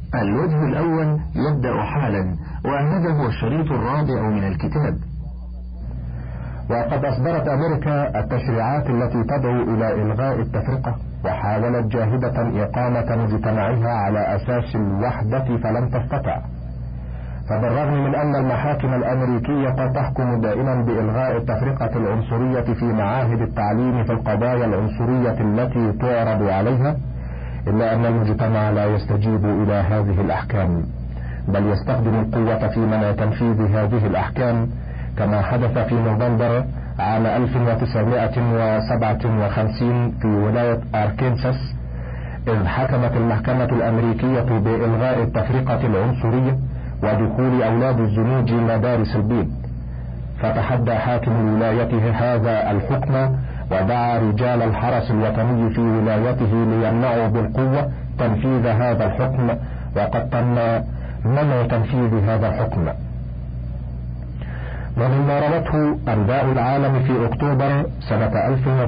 الوجه الأول يبدأ حالا، وهذا هو الشريط الرابع من الكتاب. وقد أصدرت أمريكا التشريعات التي تدعو إلى إلغاء التفرقة، وحاولت جاهدة إقامة مجتمعها على أساس الوحدة فلم تستطع. فبالرغم من أن المحاكم الأمريكية تحكم دائما بإلغاء التفرقة العنصرية في معاهد التعليم في القضايا العنصرية التي تعرض عليها، إلا أن المجتمع لا يستجيب إلى هذه الأحكام، بل يستخدم القوة في منع تنفيذ هذه الأحكام، كما حدث في نوفمبر عام 1957 في ولاية أركنساس، إذ حكمت المحكمة الأمريكية بإلغاء التفرقة العنصرية ودخول أولاد الزنوج مدارس البيض. فتحدى حاكم الولاية هذا الحكم، ودعا رجال الحرس الوطني في ولايته ليمنعوا بالقوة تنفيذ هذا الحكم، وقد تم منع تنفيذ هذا الحكم. ومما روته أنباء العالم في أكتوبر سنة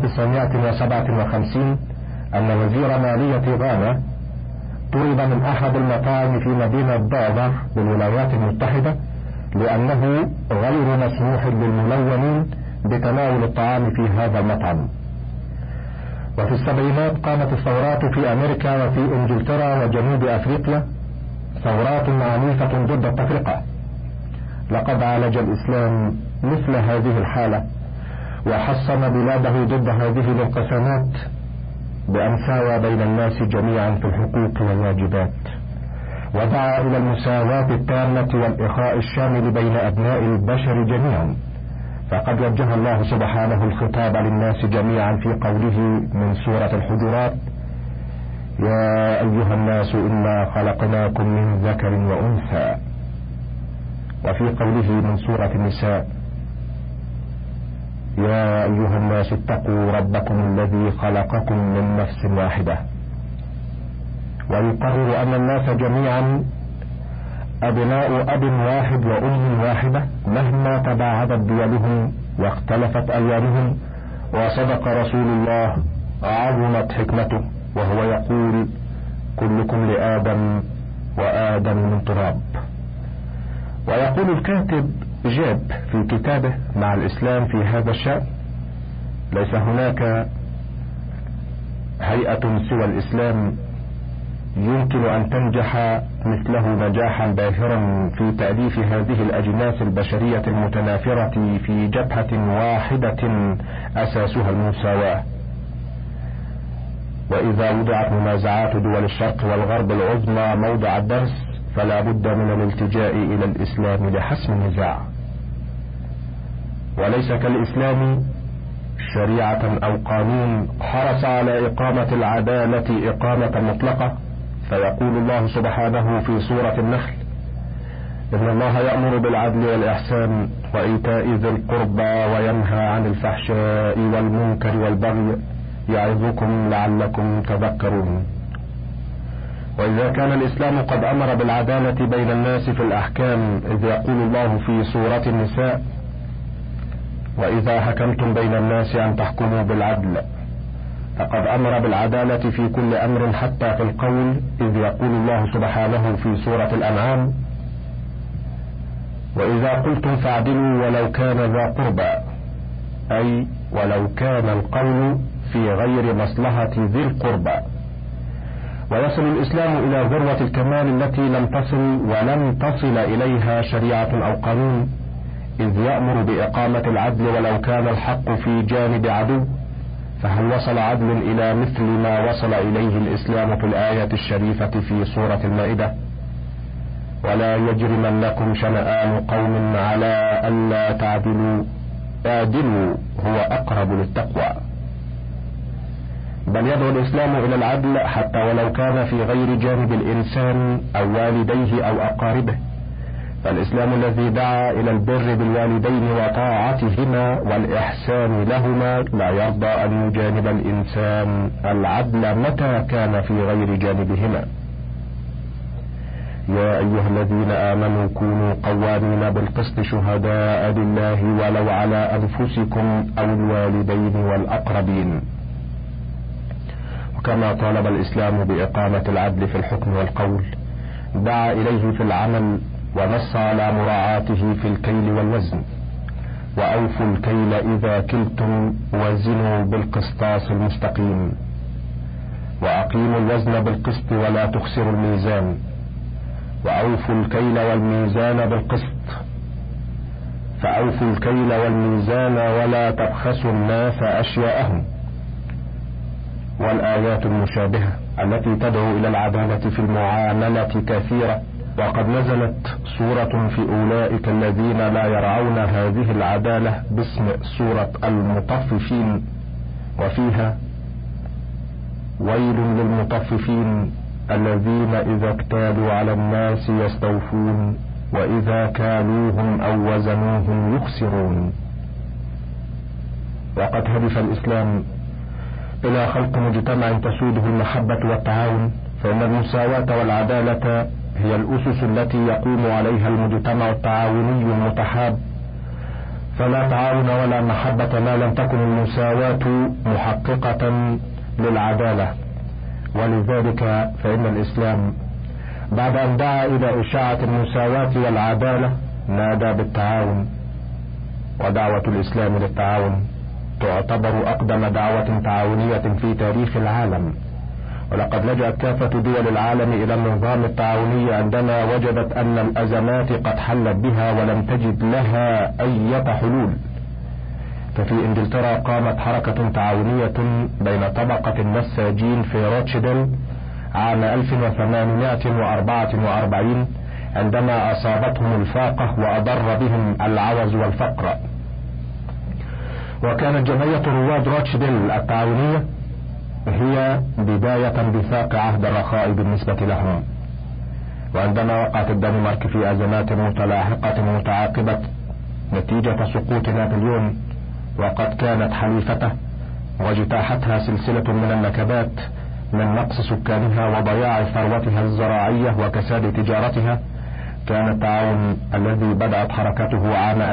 1957 أن وزير مالية غانا طرد من أحد المطاعم في مدينة دافر بالولايات المتحدة لأنه غير مسموح للملونين بتناول الطعام في هذا المطعم. وفي السبعينات قامت الثورات في أمريكا وفي إنجلترا وجنوب أفريقيا، ثورات عنيفة ضد التفرقة. لقد عالج الإسلام مثل هذه الحالة، وحصن بلاده ضد هذه الانقسامات بأن ساوى بين الناس جميعا في الحقوق والواجبات، ودعا إلى المساواة التامة والإخاء الشامل بين أبناء البشر جميعا. فقد وجه الله سبحانه الخطاب للناس جميعا في قوله من سورة الحجرات: يا أيها الناس إنا خلقناكم من ذكر وأنثى، وفي قوله من سورة النساء: يا أيها الناس اتقوا ربكم الذي خلقكم من نفس واحدة. ويقرر أن الناس جميعا أبناء أب واحد وأم واحدة مهما تباعدت دولهم واختلفت أيامهم. وصدق رسول الله عظمت حكمته وهو يقول: كلكم لآدم وآدم من تراب. ويقول الكاتب جاب في كتابه مع الإسلام في هذا الشأن: ليس هناك هيئة سوى الإسلام يمكن أن تنجح مثله نجاحا باهرا في تأليف هذه الأجناس البشرية المتنافرة في جبهة واحدة أساسها المساواة. وإذا وضعت منازعات دول الشرق والغرب العظمى موضع الدرس، فلا بد من الالتجاء إلى الإسلام لحسم النزاع. وليس كالإسلام شريعة أو قانون حرص على إقامة العدالة إقامة مطلقة. فيقول الله سبحانه في سورة النحل: إن الله يأمر بالعدل والإحسان وإيتاء ذي القربى وينهى عن الفحشاء والمنكر والبغي يعظكم لعلكم تذكرون. وإذا كان الإسلام قد أمر بالعدالة بين الناس في الأحكام، إذ يقول الله في سورة النساء: وإذا حكمتم بين الناس أن تحكموا بالعدل، فقد أمر بالعدالة في كل أمر حتى في القول، إذ يقول الله سبحانه في سورة الأنعام: وإذا قلتم فاعدلوا ولو كان ذا قربى، أي ولو كان القول في غير مصلحة ذي القربى. ويصل الإسلام إلى ذروة الكمال التي لم تصل إليها شريعة أو قانون، إذ يأمر بإقامة العدل ولو كان الحق في جانب عدو. فهل وصل عدل إلى مثل ما وصل إليه الإسلام في الآية الشريفة في سورة المائدة: ولا يجرمنكم شنآن قوم على ألا تعدلوا اعدلوا هو أقرب للتقوى. بل يدعو الإسلام إلى العدل حتى ولو كان في غير جانب الإنسان أو والديه أو أقاربه. فالإسلام الذي دعا إلى البر بالوالدين وطاعتهما والإحسان لهما لا يرضى أن يجانب الإنسان العدل متى كان في غير جانبهما. يا أيها الذين آمنوا كونوا قوامين بالقسط شهداء لله ولو على أنفسكم أو الوالدين والأقربين. وكما طالب الإسلام بإقامة العدل في الحكم والقول، دعا إليه في العمل ونص على مراعاته في الكيل والوزن. وأوفوا الكيل إذا كلتم وزنوا بالقسطاس المستقيم، وأقيموا الوزن بالقسط ولا تخسروا الميزان. وأوفوا الكيل والميزان بالقسط، فأوفوا الكيل والميزان ولا تبخسوا الناس أشياءهم. والآيات المشابهة التي تدعو إلى العدالة في المعاملة كثيرة، وقد نزلت سورة في أولئك الذين لا يرعون هذه العدالة باسم سورة المطففين، وفيها: ويل للمطففين الذين إذا اكتالوا على الناس يستوفون وإذا كالوهم أو وزنوهم يخسرون. وقد هدف الإسلام إلى خلق مجتمع تسوده المحبة والتعاون، فإن المساواة والعدالة هي الأسس التي يقوم عليها المجتمع التعاوني المتحاب، فلا تعاون ولا محبة ما لم تكن المساواة محققة للعدالة. ولذلك فإن الإسلام بعد أن دعا إلى إشاعة المساواة والعدالة نادى بالتعاون. ودعوة الإسلام للتعاون تعتبر أقدم دعوة تعاونية في تاريخ العالم، ولقد لجأت كافة دول العالم إلى النظام التعاوني عندما وجدت أن الأزمات قد حلت بها ولم تجد لها أي حلول. ففي إنجلترا قامت حركة تعاونية بين طبقة النساجين في روتشديل عام 1844 عندما أصابتهم الفاقة وأضر بهم العوز والفقر. وكانت جمعية رواد روتشديل التعاونية هي بداية بثاق عهد الرخاء بالنسبة لهم. وعندما وقعت الدنمارك في أزمات متلاحقة متعاقبة نتيجة سقوط نابليون وقد كانت حليفته، واجتاحتها سلسلة من النكبات من نقص سكانها وضياع ثروتها الزراعية وكساد تجارتها، كان التعاون الذي بدأت حركته عام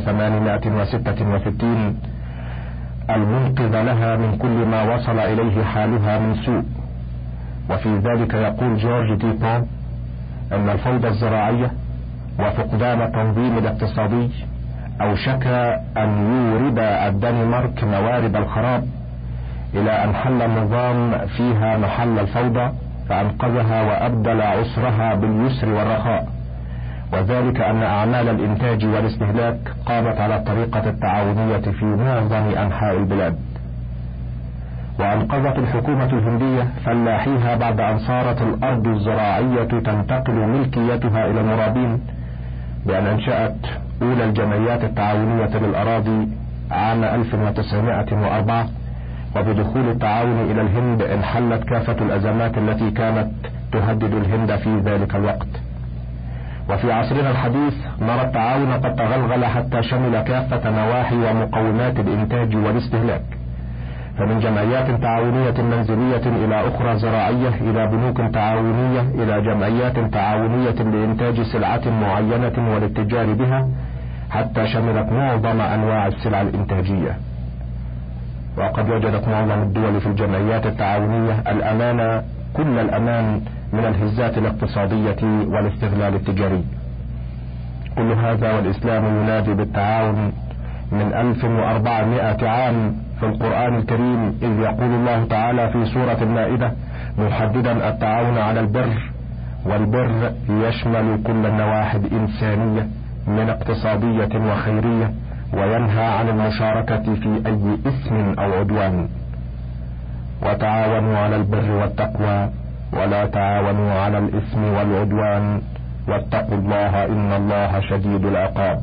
1866 المنقذ لها من كل ما وصل إليه حالها من سوء. وفي ذلك يقول جورج ديبون أن الفوضى الزراعية وفقدان التنظيم الاقتصادي أوشك أن يورد الدنمارك موارد الخراب، إلى أن حل النظام فيها محل الفوضى فأنقذها وأبدل عسرها باليسر والرخاء، وذلك أن أعمال الإنتاج والاستهلاك قامت على الطريقة التعاونية في معظم أنحاء البلاد. وأنقذت الحكومة الهندية فلاحيها بعد أن صارت الأرض الزراعية تنتقل ملكيتها إلى المرابين، بأن أنشأت أولى الجمعيات التعاونية للأراضي عام 1904. وبدخول التعاون إلى الهند انحلت كافة الأزمات التي كانت تهدد الهند في ذلك الوقت. وفي عصرنا الحديث نرى التعاون قد تغلغل حتى شمل كافة نواحي ومقومات الإنتاج والاستهلاك، فمن جمعيات تعاونية منزلية إلى أخرى زراعية إلى بنوك تعاونية إلى جمعيات تعاونية لإنتاج سلعة معينة والاتجار بها، حتى شملت معظم أنواع السلع الإنتاجية. وقد وجدت معظم الدول في الجمعيات التعاونية الأمان، كل الأمان من الهزات الاقتصادية والاستغلال التجاري. كل هذا والإسلام ينادي بالتعاون من 1400 عام في القرآن الكريم، إذ يقول الله تعالى في سورة المائدة محددا التعاون على البر، والبر يشمل كل النواحي الإنسانية من اقتصادية وخيرية، وينهى عن المشاركة في أي إثم أو عدوان. وتعاونوا على البر والتقوى ولا تعاونوا على الإثم والعدوان واتقوا الله إن الله شديد العقاب.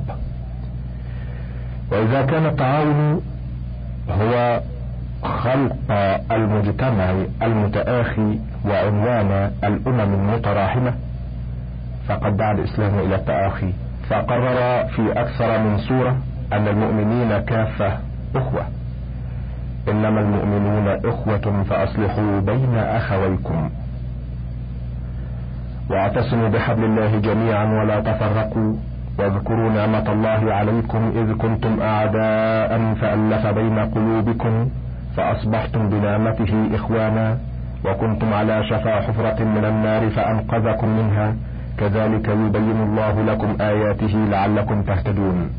وإذا كان التعاون هو خلق المجتمع المتآخي وعنوان الأمم المتراحمة، فقد دعا الإسلام إلى التآخي، فقرر في أكثر من سورة أن المؤمنين كافة أخوة، إنما المؤمنون إخوة فأصلحوا بين أخويكم، واعتصموا بحبل الله جميعا ولا تفرقوا، واذكروا نعمة الله عليكم إذ كنتم أعداء فألف بين قلوبكم فأصبحتم بنعمته إخوانا، وكنتم على شفا حفرة من النار فأنقذكم منها، كذلك يبين الله لكم آياته لعلكم تهتدون.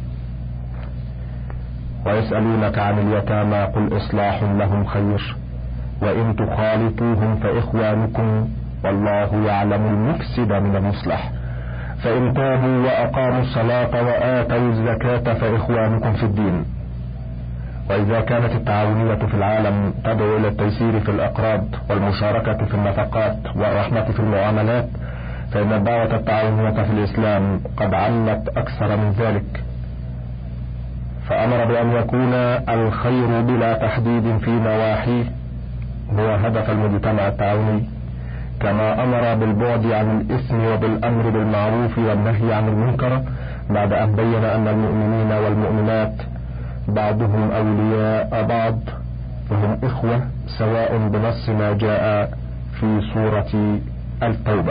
ويسألونك عن اليتامى قل إصلاح لهم خير وإن تخالطوهم فإخوانكم والله يعلم المفسد من المصلح فإن تابوا وأقاموا الصلاة وآتوا الزكاة فإخوانكم في الدين. وإذا كانت التعاونية في العالم تدعو إلى التيسير في الأقراض والمشاركة في النفقات والرحمة في المعاملات، فإن الدعوة التعاونية في الإسلام قد عمت أكثر من ذلك، فأمر بأن يكون الخير بلا تحديد في نواحيه هو هدف المجتمع التعاوني، كما أمر بالبعد عن الإثم وبالأمر بالمعروف والنهي عن المنكر، بعد أن بين أن المؤمنين والمؤمنات بعضهم أولياء بعض وهم إخوة سواء بنص ما جاء في سورة التوبة.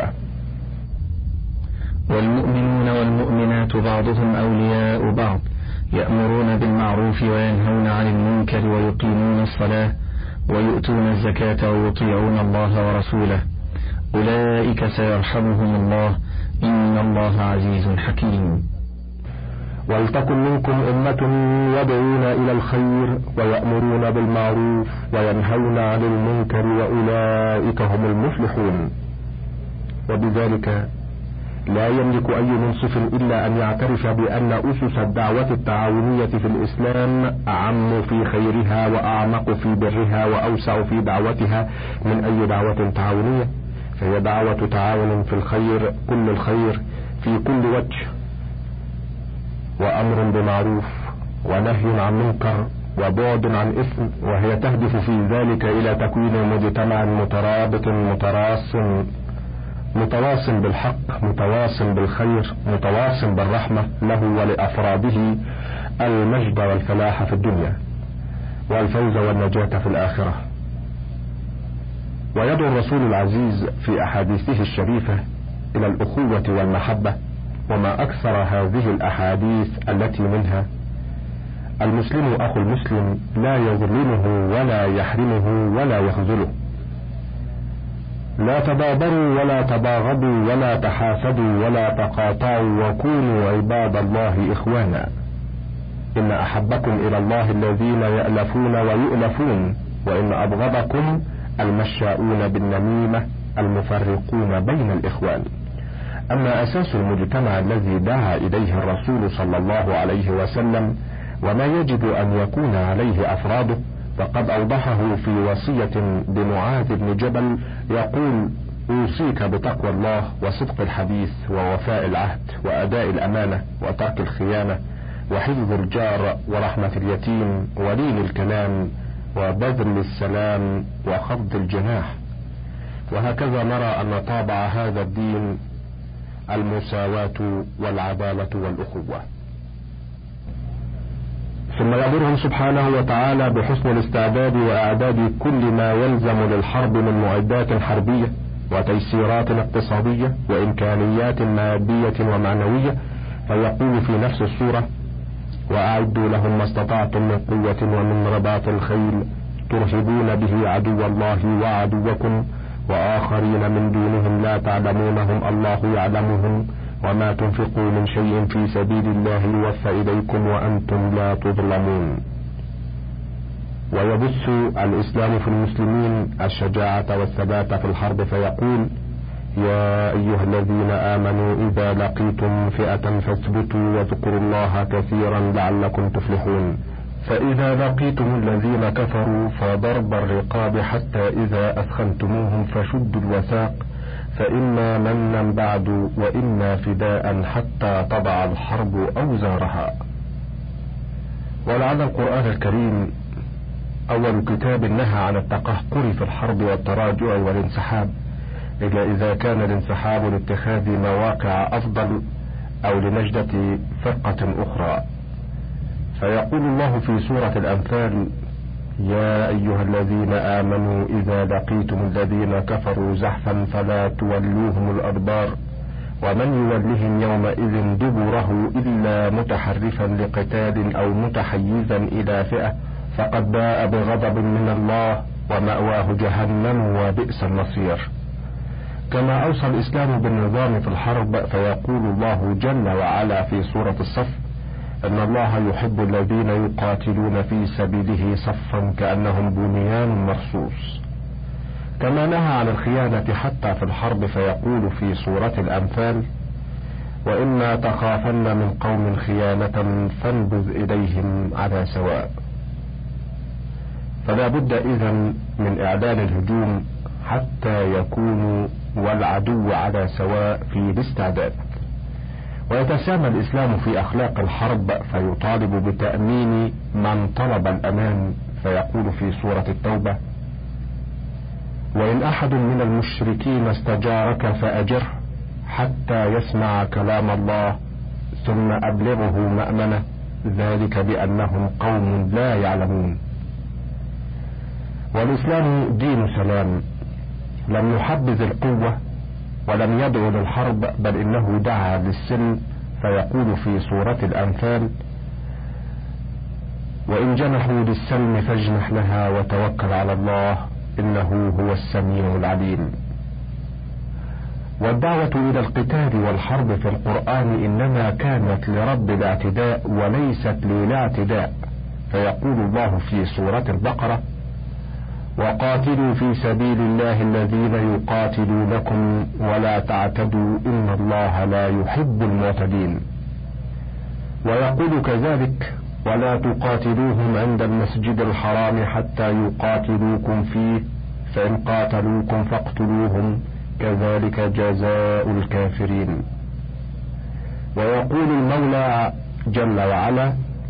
والمؤمنون والمؤمنات بعضهم أولياء بعض يأمرون بالمعروف وينهون عن المنكر ويقيمون الصلاة ويؤتون الزكاة ويطيعون الله ورسوله أولئك سيرحمهم الله إن الله عزيز حكيم. ولتكن منكم أمة يدعون إلى الخير ويأمرون بالمعروف وينهون عن المنكر وأولئك هم المفلحون. وبذلك لا يملك أي منصف إلا أن يعترف بأن أسس الدعوة التعاونية في الإسلام أعم في خيرها وأعمق في برها وأوسع في دعوتها من أي دعوة تعاونية، فهي دعوة تعاون في الخير كل الخير في كل وجه، وأمر بمعروف ونهي عن منكر وبعد عن إثم، وهي تهدف في ذلك إلى تكوين مجتمع مترابط متواصل بالحق، متواصل بالخير، متواصل بالرحمة له ولأفراده المجد والفلاح في الدنيا والفوز والنجاة في الآخرة. ويدعو الرسول العزيز في أحاديثه الشريفة إلى الأخوة والمحبة، وما أكثر هذه الأحاديث التي منها: المسلم أخو المسلم لا يظلمه ولا يحرمه ولا يخذله، لا تبابروا ولا تباغضوا ولا تحاسدوا ولا تقاطعوا وكونوا عباد الله إخوانا، إن أحبكم إلى الله الذين يألفون ويؤلفون، وإن أبغضكم المشاؤون بالنميمة المفرقون بين الإخوان. أما أساس المجتمع الذي دعا إليه الرسول صلى الله عليه وسلم وما يجب أن يكون عليه أفراده فقد أوضحه في وصية بمعاذ بن جبل يقول: أوصيك بتقوى الله وصدق الحديث ووفاء العهد وأداء الأمانة وترك الخيانة وحفظ الجار ورحمة اليتيم ولين الكلام وبذل السلام وخفض الجناح. وهكذا نرى أن طابع هذا الدين المساواة والعدالة والأخوة. ثم يأمرهم سبحانه وتعالى بحسن الاستعداد وإعداد كل ما يلزم للحرب من معدات حربية وتيسيرات اقتصادية وإمكانيات مادية ومعنوية، فيقول في نفس السورة: وأعدوا لهم ما استطعتم من قوة ومن رباط الخيل ترهبون به عدو الله وعدوكم وآخرين من دونهم لا تعلمونهم الله يعلمهم وما تنفقوا من شيء في سبيل الله يوفى إليكم وأنتم لا تظلمون. ويبث الإسلام في المسلمين الشجاعة والثبات في الحرب، فيقول: يا أيها الذين آمنوا إذا لقيتم فئة فاثبتوا واذكروا الله كثيرا لعلكم تفلحون. فإذا لقيتم الذين كفروا فضرب الرقاب حتى إذا أثخنتموهم فشدوا الوثاق فإما منا بعد وإما فداء حتى تضع الحرب أوزارها. ولعل القرآن الكريم أول كتاب نهى عن التقهقر في الحرب والتراجع والانسحاب، إلا إذا كان الانسحاب لاتخاذ مواقع أفضل أو لنجدة فرقة أخرى. فيقول الله في سورة الأنفال: يا أيها الذين آمنوا إذا لقيتم الذين كفروا زحفا فلا تولوهم الأدبار ومن يولهم يومئذ دبره إلا متحرفا لقتال أو متحيزا إلى فئة فقد باء بغضب من الله ومأواه جهنم وبئس المصير. كما أوصى الإسلام بالنظام في الحرب، فيقول الله جل وعلا في سورة الصف: إن الله يحب الذين يقاتلون في سبيله صفا كأنهم بنيان مرصوص. كما نهى عن الخيانة حتى في الحرب، فيقول في سورة الأنفال: وإما تخافن من قوم خيانة فانبذ إليهم على سواء. فلا بد إذن من إعلان الهجوم حتى يكونوا والعدو على سواء في الاستعداد. ويتسامى الإسلام في أخلاق الحرب، فيطالب بتأمين من طلب الأمان، فيقول في سورة التوبة: وإن أحد من المشركين استجارك فأجره حتى يسمع كلام الله ثم أبلغه مأمنه، ذلك بأنهم قوم لا يعلمون. والإسلام دين سلام، لم يحبذ القوة ولم يدعو للحرب، بل إنه دعا للسلم، فيقول في سورة الأنفال: وإن جنحوا للسلم فاجنح لها وتوكل على الله إنه هو السميع العليم. والدعوة إلى القتال والحرب في القرآن إنما كانت لرد الاعتداء وليست للاعتداء، فيقول الله في سورة البقرة: وقاتلوا في سبيل الله الذين يقاتلونكم ولا تعتدوا إن الله لا يحب المعتدين. ويقول كذلك: ولا تقاتلوهم عند المسجد الحرام حتى يقاتلوكم فيه فإن قاتلوكم فاقتلوهم كذلك جزاء الكافرين. ويقول المولى جل وعلا: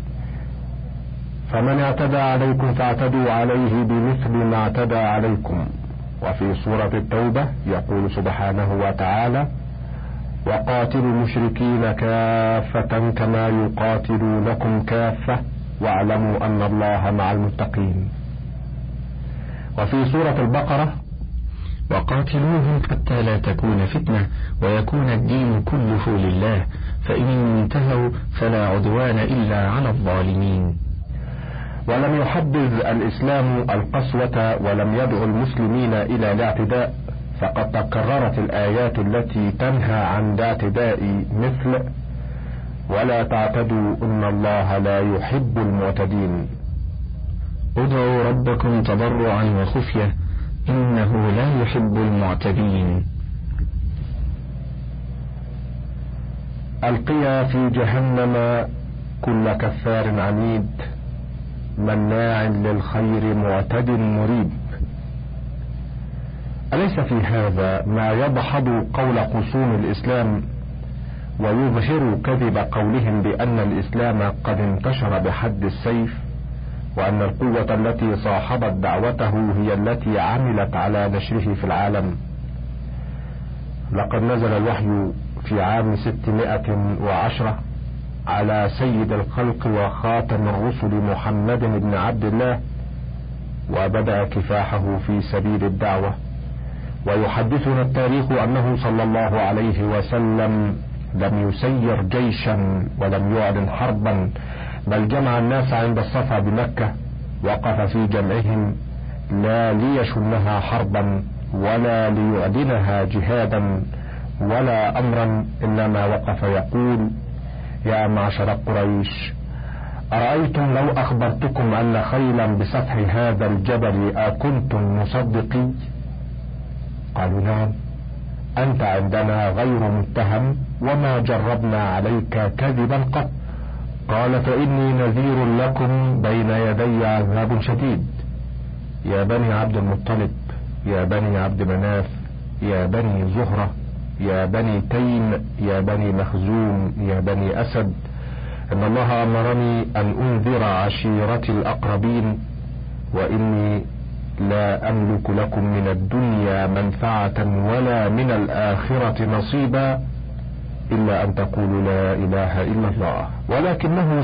فمن اعتدى عليكم فاعتدوا عليه بمثل ما اعتدى عليكم. وفي سورة التوبة يقول سبحانه وتعالى: وقاتلوا المشركين كافة كما يقاتلونكم كافة واعلموا أن الله مع المتقين. وفي سورة البقرة: وقاتلوهم حتى لا تكون فتنة ويكون الدين كله لله فإن انتهوا فلا عدوان إلا على الظالمين. ولم يحبذ الإسلام القسوة ولم يدعو المسلمين إلى الاعتداء، فقد تكررت الآيات التي تنهى عن الاعتداء، مثل: ولا تعتدوا إن الله لا يحب المعتدين. ادعوا ربكم تضرعا وخفية إنه لا يحب المعتدين. ألقيا في جهنم كل كفار عنيد مناع للخير معتد مريب. أليس في هذا ما يدحض قول خصوم الإسلام ويظهر كذب قولهم بأن الإسلام قد انتشر بحد السيف، وأن القوة التي صاحبت دعوته هي التي عملت على نشره في العالم؟ لقد نزل الوحي في عام 610 على سيد الخلق وخاتم الرسل محمد بن عبد الله، وبدأ كفاحه في سبيل الدعوة. ويحدثنا التاريخ أنه صلى الله عليه وسلم لم يسير جيشا ولم يعلن حربا، بل جمع الناس عند الصفا بمكة، وقف في جمعهم لا ليشنها حربا ولا ليعلنها جهادا ولا أمرا، إنما وقف يقول: يا معشر قريش، أرأيتم لو أخبرتكم أن خيلا بسفح هذا الجبل أكنتم مصدقي؟ قالوا: نعم، أنت عندنا غير متهم وما جربنا عليك كذبا قط. قال: فإني نذير لكم بين يدي عذاب شديد. يا بني عبد المطلب، يا بني عبد مناف، يا بني زهرة، يا بني تيم، يا بني مخزوم، يا بني أسد، إن الله أمرني أن أنذر عشيرتي الأقربين، وإني لا أملك لكم من الدنيا منفعة ولا من الآخرة نصيبا إلا أن تقولوا لا إله إلا الله. ولكنه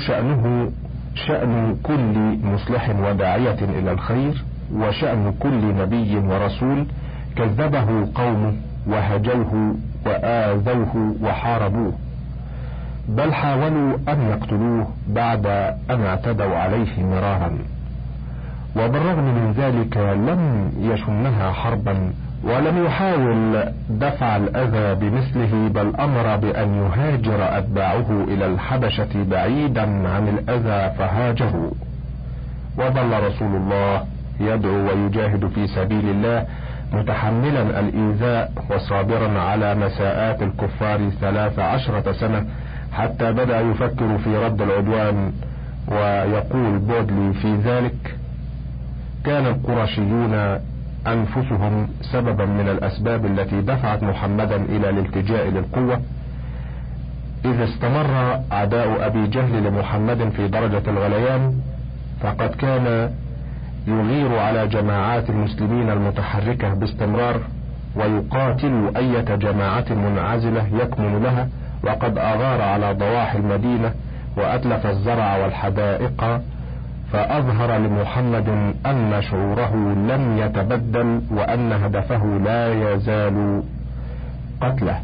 شأن كل مصلح وداعية إلى الخير، وشأن كل نبي ورسول كذبه قومه وهجوه وآذوه وحاربوه، بل حاولوا أن يقتلوه بعد أن اعتدوا عليه مرارا. وبالرغم من ذلك لم يشنها حربا ولم يحاول دفع الأذى بمثله، بل أمر بأن يهاجر أتباعه إلى الحبشة بعيدا عن الأذى فهاجروا. وظل رسول الله يدعو ويجاهد في سبيل الله متحملا الإيذاء وصابرا على مساءات الكفار 13 سنة، حتى بدأ يفكر في رد العدوان. ويقول بودلي في ذلك: كان القرشيون أنفسهم سببا من الأسباب التي دفعت محمدا إلى الالتجاء للقوة، إذا استمر عداء أبي جهل لمحمد في درجة الغليان، فقد كان يغير على جماعات المسلمين المتحركة باستمرار، ويقاتل أي جماعة منعزلة يكمن لها، وقد أغار على ضواحي المدينة وأتلف الزرع والحدائق، فأظهر لمحمد أن شعوره لم يتبدل، وأن هدفه لا يزال قتله.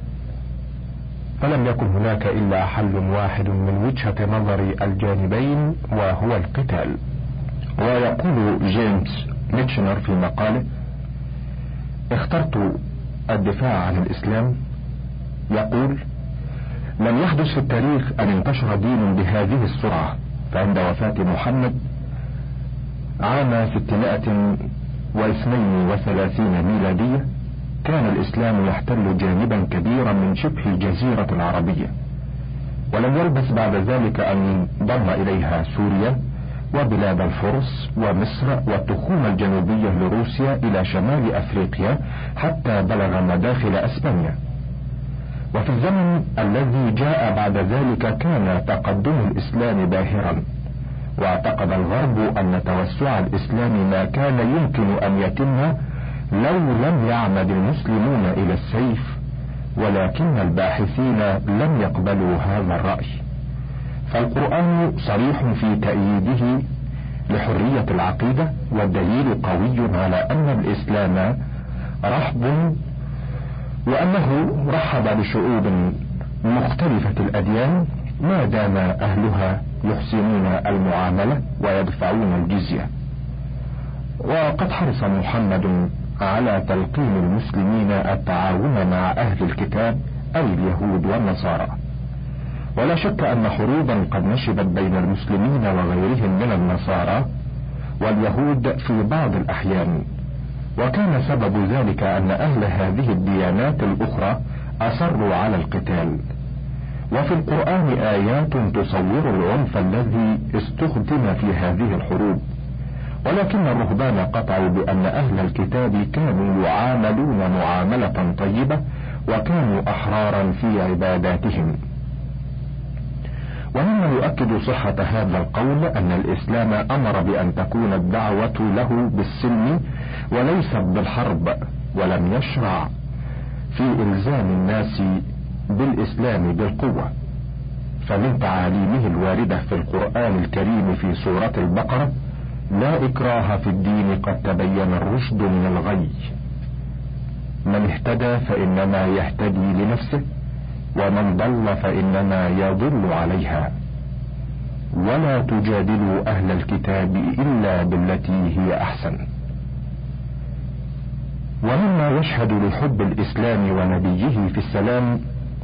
فلم يكن هناك إلا حل واحد من وجهة نظر الجانبين، وهو القتال. ويقول جيمس ميتشنر في مقاله: اخترت الدفاع عن الإسلام. يقول: لم يحدث في التاريخ أن انتشر دين بهذه السرعة. فعند وفاة محمد عام 632 ميلادية كان الإسلام يحتل جانبا كبيرا من شبه الجزيرة العربية، ولم يلبث بعد ذلك أن ضم إليها سوريا وبلاد الفرس ومصر والتخوم الجنوبية لروسيا إلى شمال أفريقيا، حتى بلغ مداخل أسبانيا. وفي الزمن الذي جاء بعد ذلك كان تقدم الإسلام باهرا، واعتقد الغرب أن توسع الإسلام ما كان يمكن أن يتم لو لم يعمد المسلمون إلى السيف، ولكن الباحثين لم يقبلوا هذا الرأي. فالقرآن صريح في تأييده لحرية العقيدة، والدليل قوي على أن الإسلام رحب، وأنه رحب بشعوب مختلفة الأديان ما دام أهلها يحسنون المعاملة ويدفعون الجزية. وقد حرص محمد على تلقين المسلمين التعاون مع أهل الكتاب أي اليهود والنصارى، ولا شك أن حروبا قد نشبت بين المسلمين وغيرهم من النصارى واليهود في بعض الأحيان، وكان سبب ذلك أن أهل هذه الديانات الأخرى أصروا على القتال. وفي القرآن آيات تصور العنف الذي استخدم في هذه الحروب، ولكن الرهبان قطعوا بأن أهل الكتاب كانوا يعاملون معاملة طيبة، وكانوا أحرارا في عباداتهم. ومما يؤكد صحة هذا القول أن الإسلام أمر بأن تكون الدعوة له بالسلم وليست بالحرب، ولم يشرع في إلزام الناس بالإسلام بالقوة. فمن تعاليمه الواردة في القرآن الكريم في سورة البقرة: لا إكراه في الدين قد تبين الرشد من الغي، من اهتدى فإنما يهتدي لنفسه، ومن ضل فإنما يضل عليها، ولا تجادلوا أهل الكتاب إلا بالتي هي أحسن. ومما يشهد لحب الإسلام ونبيه في السلام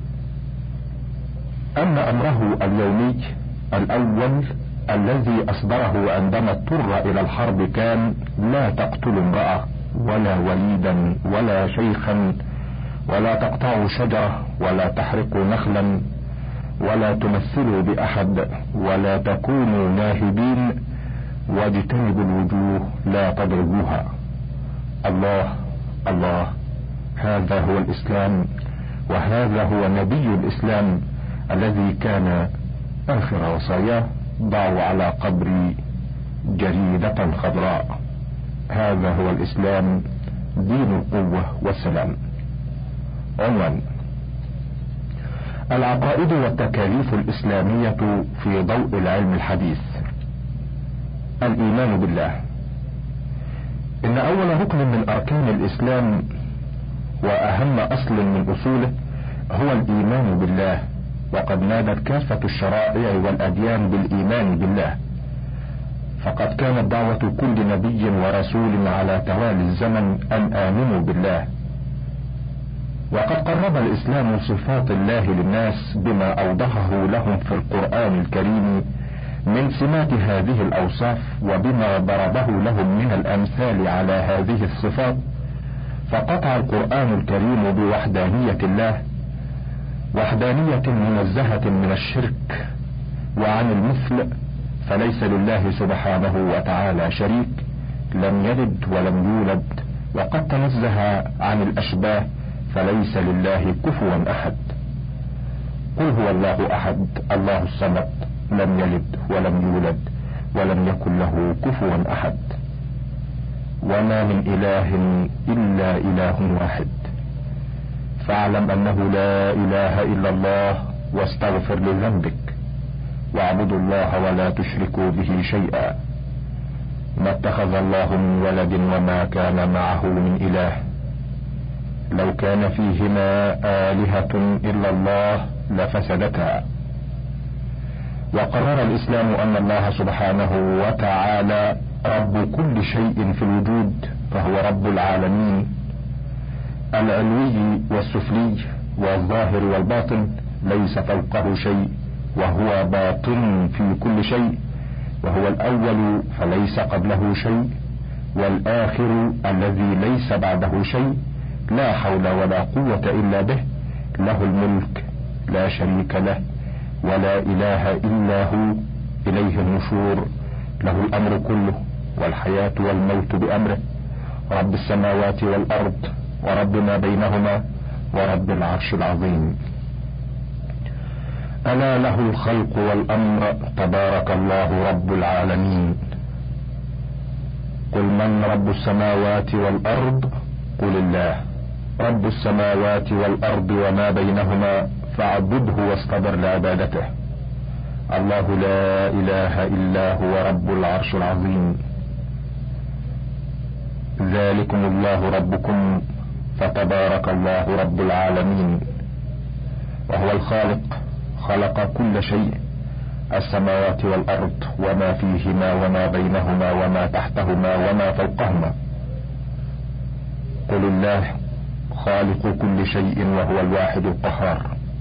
أن أمره اليومي الأول الذي أصدره عندما اضطر إلى الحرب كان: لا تقتلوا امرأة ولا وليدا ولا شيخا، ولا تقطعوا شجرة، ولا تحرقوا نخلا، ولا تمثلوا بأحد، ولا تكونوا ناهبين، واجتنبوا الوجوه لا تضربوها. الله الله، هذا هو الإسلام، وهذا هو نبي الإسلام الذي كان آخر وصاياه: ضعوا على قبري جريدة خضراء. هذا هو الإسلام، دين القوة والسلام. عنوان: العقائد والتكاليف الإسلامية في ضوء العلم الحديث. الإيمان بالله. إن أول ركن من أركان الإسلام وأهم أصل من أصوله هو الإيمان بالله، وقد نادت كافة الشرائع والأديان بالإيمان بالله، فقد كانت دعوة كل نبي ورسول على توالي الزمن أن آمنوا بالله. وقد قرب الإسلام صفات الله للناس بما أوضحه لهم في القرآن الكريم من سمات هذه الأوصاف، وبما ضربه لهم من الأمثال على هذه الصفات. فقطع القرآن الكريم بوحدانية الله، وحدانية منزهة من الشرك وعن المثل، فليس لله سبحانه وتعالى شريك، لم يلد ولم يولد. وقد تنزه عن الأشباه، فليس لله كفوا أحد. قل هو الله أحد الله الصمد لم يلد ولم يولد ولم يكن له كفوا أحد. وما من إله إلا إله واحد. فاعلم أنه لا إله إلا الله، واستغفر لذنبك، واعبدوا الله ولا تشركوا به شيئا. ما اتخذ الله من ولد وما كان معه من إله، لو كان فيهما آلهة إلا الله لفسدتا. وقرر الإسلام أن الله سبحانه وتعالى رب كل شيء في الوجود، فهو رب العالمين، العلوي والسفلي والظاهر والباطن، ليس فوقه شيء وهو باطن في كل شيء، وهو الأول فليس قبله شيء، والآخر الذي ليس بعده شيء، لا حول ولا قوة إلا به، له الملك لا شريك له ولا إله إلا هو، إليه النشور، له الأمر كله والحياة والموت بأمره، رب السماوات والأرض ورب ما بينهما ورب العرش العظيم. ألا له الخلق والأمر، تبارك الله رب العالمين. قل من رب السماوات والأرض؟ قل الله. رب السماوات والأرض وما بينهما فاعبده واصطبر لعبادته. الله لا إله إلا هو رب العرش العظيم. ذلكم الله ربكم فتبارك الله رب العالمين. وهو الخالق، خلق كل شيء، السماوات والأرض وما فيهما وما بينهما وما تحتهما وما فوقهما. قل الله خالق كل شيء وهو الواحد القهار.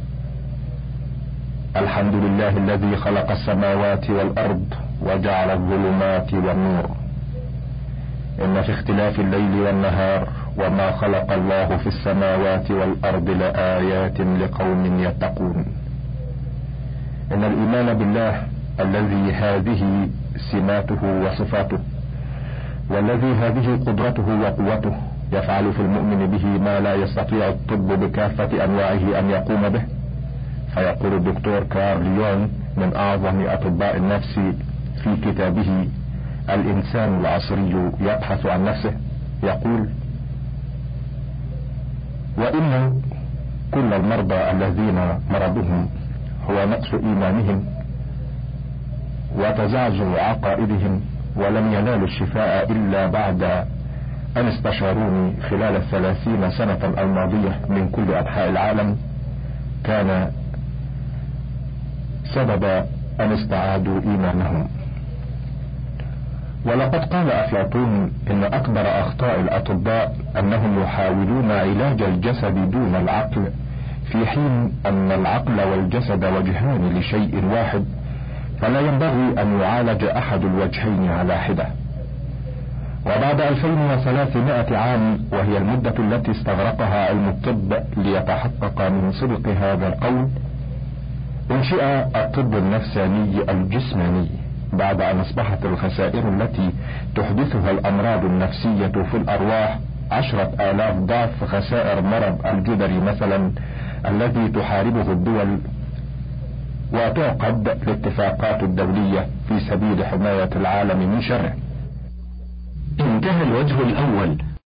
الحمد لله الذي خلق السماوات والأرض وجعل الظلمات والنور. إن في اختلاف الليل والنهار وما خلق الله في السماوات والأرض لآيات لقوم يتقون. إن الإيمان بالله الذي هذه سماته وصفاته، والذي هذه قدرته وقوته، يفعل في المؤمن به ما لا يستطيع الطب بكافة أنواعه أن يقوم به. فيقول الدكتور كارل يونغ من أعظم أطباء النفس في كتابه الإنسان العصري يبحث عن نفسه، يقول: وإن كل المرضى الذين مرضهم هو نقص إيمانهم وتزعزع عقائدهم، ولم ينالوا الشفاء إلا بعد أن استشاروني خلال 30 سنة الماضية من كل أنحاء العالم، كان سبب أن استعادوا إيمانهم. ولقد قال أفلاطون إن أكبر أخطاء الأطباء أنهم يحاولون علاج الجسد دون العقل، في حين أن العقل والجسد وجهان لشيء واحد، فلا ينبغي أن يعالج أحد الوجهين على حدة. وبعد 2300 عام، وهي المدة التي استغرقها علم الطب ليتحقق من صدق هذا القول، انشئ الطب النفساني الجسماني، بعد أن أصبحت الخسائر التي تحدثها الأمراض النفسية في الأرواح 10,000 ضعف خسائر مرض الجدري مثلا، الذي تحاربه الدول وتعقد الاتفاقات الدولية في سبيل حماية العالم من شره. انتهى الوجه الأول